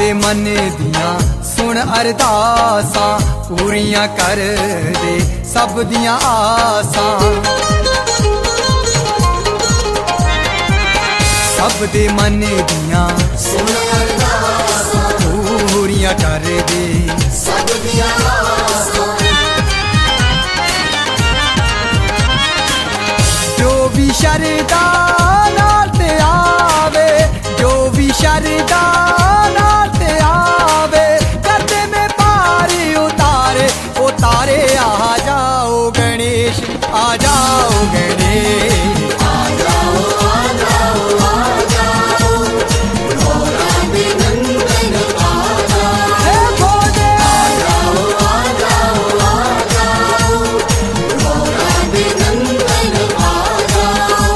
दे मन दियां सुन अरदासां पूरियां कर दे सब दियां आसां। सब दे मन दियां सुन अरदासां पूरियां कर दे सब दियां आसां। जो भी शरदा नाल ते आवे, जो भी शरदा नाल ते आवे, करदे में पार उतारे उतारे। आ जाओ गणेश, आ जाओ गणेश, आ जाओ आ जाओ आ जाओ, भोला दे नंदन आ जाओ। हे भोले आ जाओ आ जाओ आ जाओ, भोला दे नंदन आ जाओ।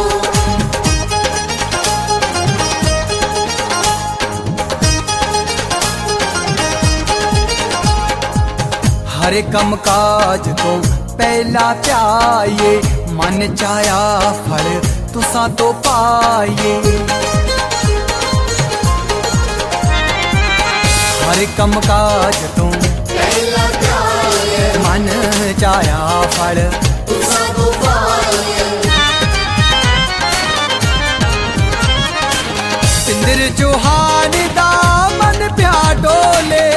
हर कम काज तो पहला ध्याये, मन चाया फल तुसां तो पाइए। हर कम काज तो पहला ध्याये, मन चाया फल तुसां तो पाइए। सिंदर चौहान दा मन प्या डोले,